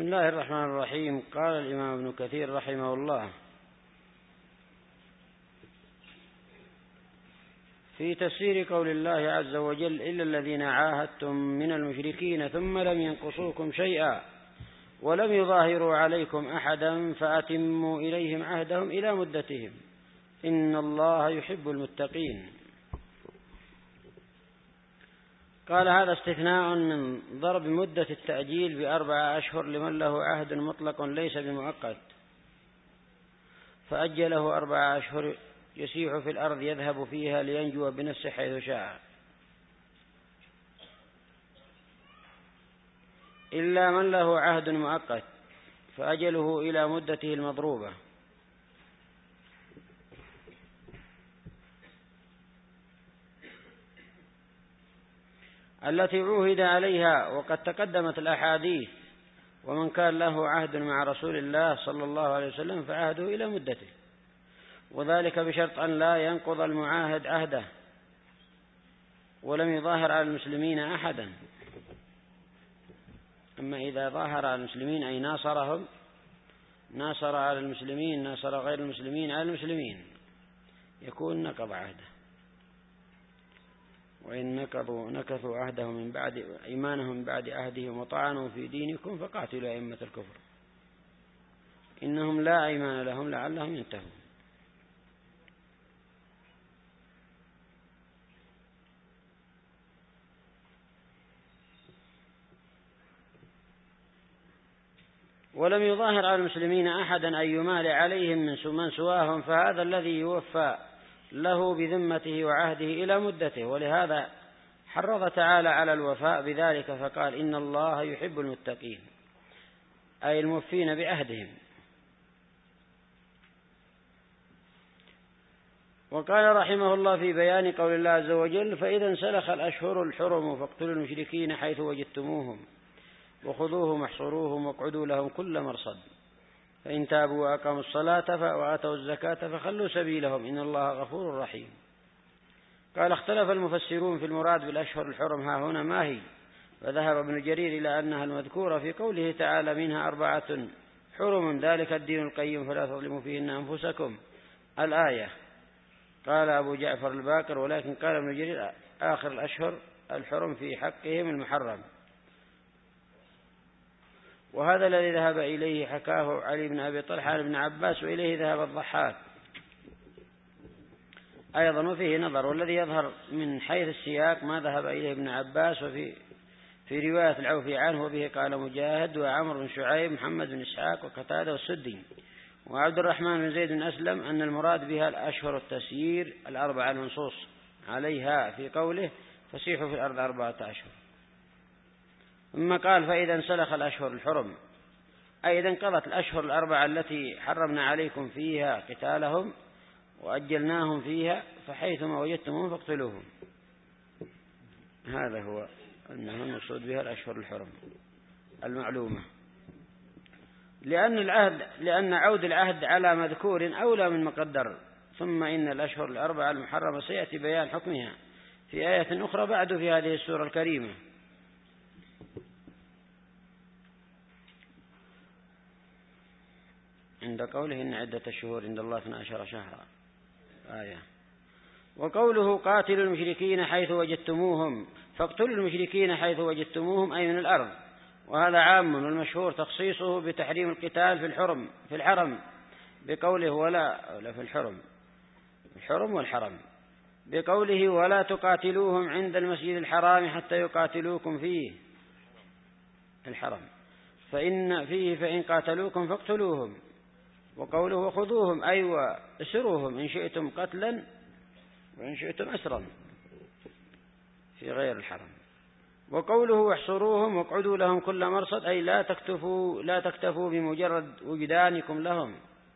بسم الله الرحمن الرحيم. قال الإمام ابن كثير رحمه الله في تفسير قول الله عز وجل: إلا الذين عاهدتم من المشركين ثم لم ينقصوكم شيئا ولم يظاهروا عليكم أحدا فأتموا إليهم عهدهم إلى مدتهم إن الله يحب المتقين. قال: هذا استثناء من ضرب مدة التأجيل ب4 أشهر لمن له عهد مطلق ليس بمؤقت، فأجله 4 أشهر يسيح في الأرض يذهب فيها لينجو بنفسه حيث شاء، إلا من له عهد مؤقت فأجله إلى مدته المضروبة. التي عوهد عليها، وقد تقدمت الأحاديث: ومن كان له عهد مع رسول الله صلى الله عليه وسلم فعهده إلى مدته، وذلك بشرط أن لا ينقض المعاهد عهده ولم يظاهر على المسلمين أحدا. أما إذا ظاهر على المسلمين أي ناصرهم، ناصر على المسلمين، ناصر غير المسلمين على المسلمين، يكون نقض عهده. وإن نكثوا عهدهم من بعد إيمانهم من بعد عهدهم وطعنوا في دينكم فقاتلوا أئمة الكفر إنهم لا أيمان لهم لعلهم ينتهون. ولم يظاهر على المسلمين أحدا أن يمال عليهم من سواهم، فهذا الذي يوفى له بذمته وعهده إلى مدته. ولهذا حرض تعالى على الوفاء بذلك فقال: إن الله يحب المتقين، أي الموفين بعهدهم. وقال رحمه الله في بيان قول الله عز وجل: فإذا انسلخ الأشهر الحرم فاقتلوا المشركين حيث وجدتموهم وخذوهم واحصروهم واقعدوا لهم كل مرصد فإن تابوا وأقاموا الصلاة وآتوا الزكاة فخلوا سبيلهم إن الله غفور رحيم. قال: اختلف المفسرون في المراد بالأشهر الحرم ها هنا ما هي، فذهب ابن جرير إلى أنها المذكورة في قوله تعالى: منها 4 حرم ذلك الدين القيم فلا تظلموا فيهن أنفسكم الآية. قال أبو جعفر الباقر: ولكن قال ابن جرير آخر الأشهر الحرم في حقهم المحرم. وهذا الذي ذهب إليه حكاه علي بن أبي طلحة بن عباس، وإليه ذهب الضحاك أيضا، وفيه نظر. والذي يظهر من حيث السياق ما ذهب إليه ابن عباس، وفي رواية العوفي عنه، وبه قال مجاهد وعمر بن شعيب محمد بن إسحاق وقتادة والسدي وعبد الرحمن بن زيد بن أسلم أن المراد بها الأشهر التسيير 4 المنصوص عليها في قوله: فسيحوا في الأرض 4 أشهر. ثم قال: فإذا انسلخ الأشهر الحرم، أي إذا انقضت الأشهر 4 التي حرمنا عليكم فيها قتالهم وأجلناهم فيها فحيثما وجدتموهم فاقتلوهم. هذا هو أنه المقصود بها الأشهر الحرم المعلومة، لأن عود العهد على مذكور أولى من مقدر. ثم إن الأشهر 4 المحرمة سيأتي بيان حكمها في آية أخرى بعد في هذه السورة الكريمة. عند قوله: إن عدة الشهور عند الله 12 شهرا آية. وقوله: قاتلوا المشركين حيث وجدتموهم، فاقتلوا المشركين حيث وجدتموهم أي من الأرض، وهذا عام، والمشهور تخصيصه بتحريم القتال في الحرم بقوله ولا في الحرم والحرم بقوله: ولا تقاتلوهم عند المسجد الحرام حتى يقاتلوكم فيه الحرم فإن قاتلوكم فاقتلوهم. وقوله: وخذوهم أي واسروهم إن شئتم قتلا وإن شئتم أسرا في غير الحرم. وقوله: واحصروهم واقعدوا لهم كل مرصد أي لا تكتفوا بمجرد وجدانكم لهم،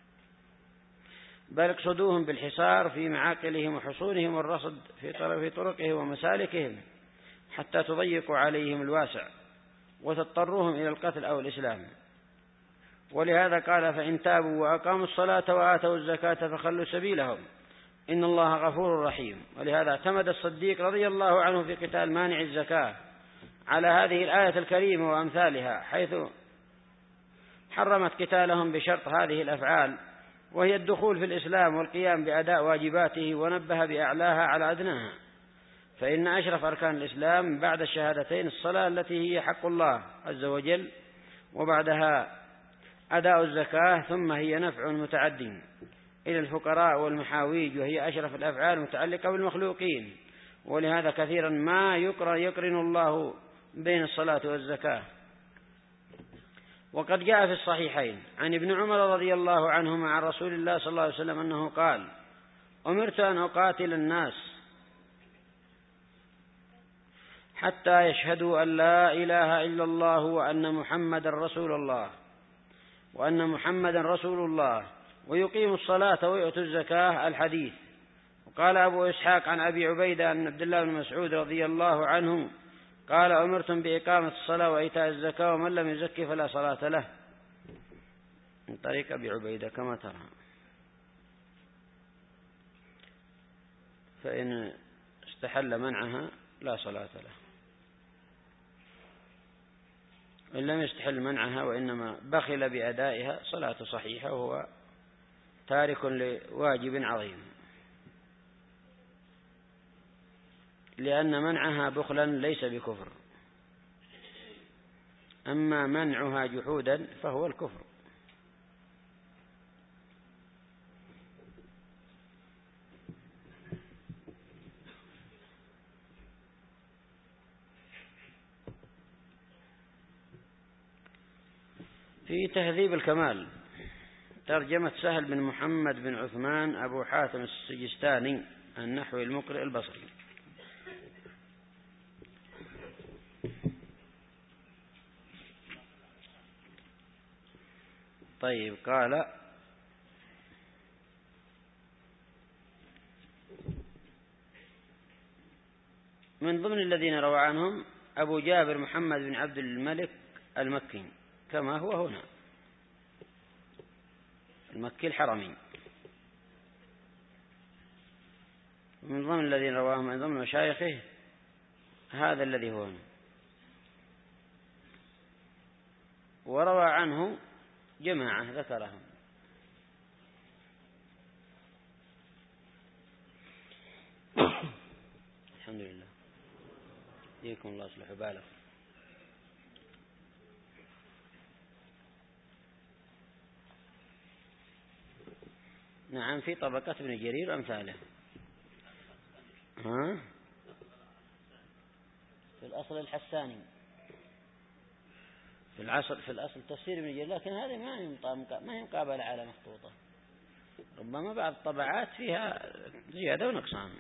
بل اقصدوهم بالحصار في معاقلهم وحصونهم والرصد في طرقهم ومسالكهم حتى تضيقوا عليهم الواسع وتضطروهم إلى القتل أو الإسلام. ولهذا قال: فإن تابوا وأقاموا الصلاة وآتوا الزكاة فخلوا سبيلهم إن الله غفور رحيم. ولهذا اعتمد الصديق رضي الله عنه في قتال مانع الزكاة على هذه الآية الكريمة وأمثالها، حيث حرمت قتالهم بشرط هذه الأفعال، وهي الدخول في الإسلام والقيام بأداء واجباته، ونبه بأعلاها على أدناها. فإن أشرف أركان الإسلام بعد الشهادتين الصلاة التي هي حق الله عز وجل، وبعدها أداء الزكاة، ثم هي نفع متعد إلى الفقراء والمحاويج، وهي أشرف الأفعال المتعلقة بالمخلوقين. ولهذا كثيرا ما يقرن الله بين الصلاة والزكاة. وقد جاء في الصحيحين عن ابن عمر رضي الله عنهما عن رسول الله صلى الله عليه وسلم أنه قال: أمرت أن أقاتل الناس حتى يشهدوا أن لا إله إلا الله وأن محمدا رسول الله ويقيموا الصلاة ويؤتوا الزكاة. الحديث. وقال أبو إسحاق عن أبي عبيدة عن عبد الله بن مسعود رضي الله عنه قال: أمرتم بإقامة الصلاة وإيتاء الزكاة، ومن لم يزكي فلا صلاة له. من طريق أبي عبيدة كما ترى. فإن استحل منعها لا صلاة له، إن لم يستحل منعها وإنما بخل بأدائها صلاة صحيحة، وهو تارك لواجب عظيم، لأن منعها بخلا ليس بكفر، أما منعها جحودا فهو الكفر. في تهذيب الكمال ترجمة سهل بن محمد بن عثمان أبو حاتم السجستاني النحوي المقرئ البصري. طيب، قال: من ضمن الذين روى عنهم أبو جابر محمد بن عبد الملك المكي كما هو هنا، المكي الحرمي. من ضمن الذين رواهم من ضمن مشايخه هذا الذي هو هنا. وروى عنه جماعة ذكرهم. الحمد لله، يكون الله يصلح بالك. نعم، في طبقة ابن جرير أمثاله. في الأصل الحساني، في الأصل تفسير ابن جرير، لكن هذه ما هي مقابلة على مخطوطة، ربما بعض الطبعات فيها زيادة ونقصان.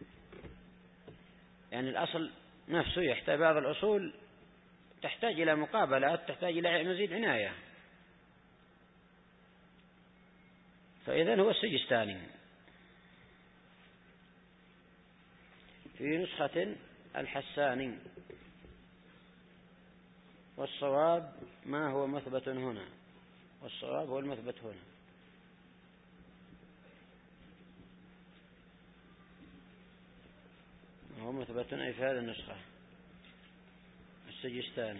يعني الأصل نفسه يحتاج، بعض الأصول تحتاج إلى مقابلات، تحتاج إلى مزيد عناية. فإذن هو السجستاني. في نسخة الحساني، والصواب ما هو مثبت هنا، والصواب هو المثبت هنا. هو مثبت أي في هذه النسخة السجستاني.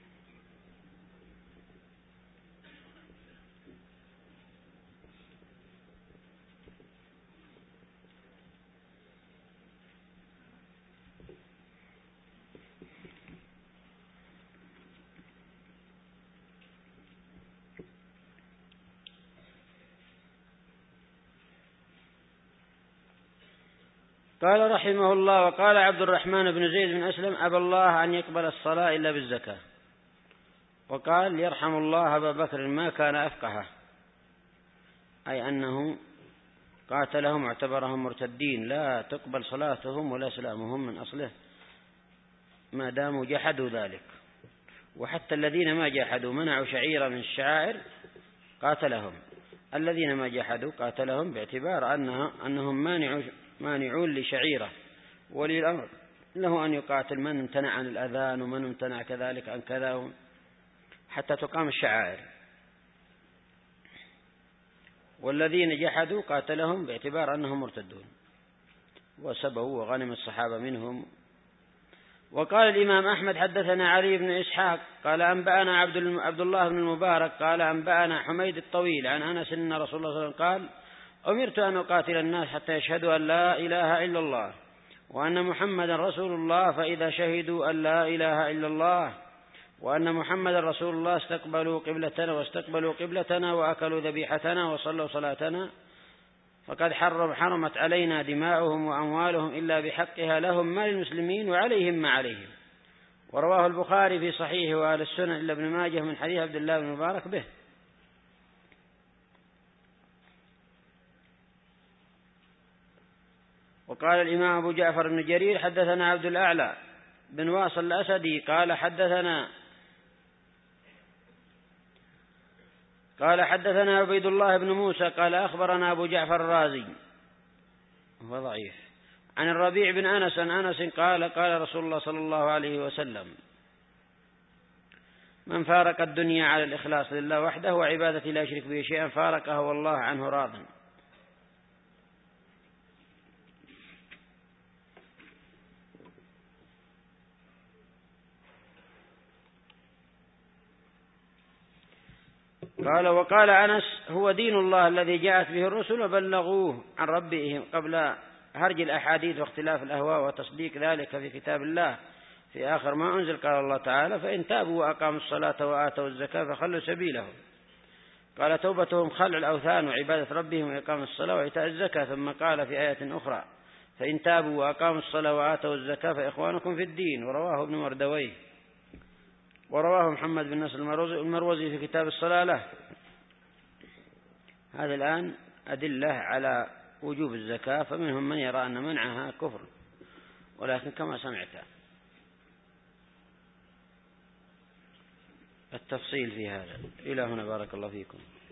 قال رحمه الله: وقال عبد الرحمن بن زيد بن أسلم: أبى الله أن يقبل الصلاة إلا بالزكاة. وقال: يرحم الله أبا بكر ما كان أفقهه، أي أنه قاتلهم واعتبرهم مرتدين، لا تقبل صلاتهم ولا سلامهم من أصله ما داموا جحدوا ذلك. وحتى الذين ما جحدوا منعوا شعيرة من الشعائر قاتلهم، الذين ما جحدوا قاتلهم باعتبار أنهم مانعون لشعيرة، ولي الأمر له أن يقاتل من امتنع عن الأذان ومن امتنع كذلك عن كذا حتى تقام الشعائر. والذين جحدوا قاتلهم باعتبار أنهم مرتدون، وسبوا وغنم الصحابة منهم وقال الإمام أحمد حدثنا علي بن إسحاق قال أنبأنا عبد الله بن المبارك قال أنبأنا حميد الطويل عن أنس أن رسول الله صلى الله عليه وسلم قال أمرت أن أقاتل الناس حتى يشهدوا أن لا إله إلا الله وأن محمدا رسول الله، فإذا شهدوا أن لا إله إلا الله وأن محمدا رسول الله استقبلوا قبلتنا واستقبلوا قبلتنا وأكلوا ذبيحتنا وصلوا صلاتنا، فقد حرمت علينا دماؤهم وأموالهم إلا بحقها، لهم ما للمسلمين وعليهم ما عليهم. ورواه البخاري في صحيحه وأهل السنن إلا ابن ماجه من حديث عبد الله بن المبارك به. وقال الإمام أبو جعفر بن جرير حدثنا عبد الأعلى بن واصل الأسدي قال حدثنا عبيد الله بن موسى قال أخبرنا أبو جعفر الرازي هو ضعيف عن الربيع بن أنس عن أنس قال قال رسول الله صلى الله عليه وسلم من فارق الدنيا على الإخلاص لله وحده وعبادته لا يشرك به شيئا فارقه والله عنه راض. قال وقال أنس هو دين الله الذي جاءت به الرسل وبلغوه عن ربهم قبل هرج الأحاديث واختلاف الأهواء وتصديق ذلك في كتاب الله في آخر ما أنزل. قال الله تعالى فإن تابوا وأقاموا الصلاة وآتوا الزكاة فخلوا سبيلهم. قال توبتهم خلع الأوثان وعبادة ربهم وإقام الصلاة وإيتاء الزكاة. ثم قال في آية أخرى فإن تابوا وأقاموا الصلاة وآتوا الزكاة فإخوانكم في الدين. ورواه ابن مردويه ورواه محمد بن نصر المروزي في كتاب الصلاة له. هذا الآن أدلة على وجوب الزكاة، فمنهم من يرى أن منعها كفر، ولكن كما سمعت التفصيل في هذا. إلى هنا بارك الله فيكم.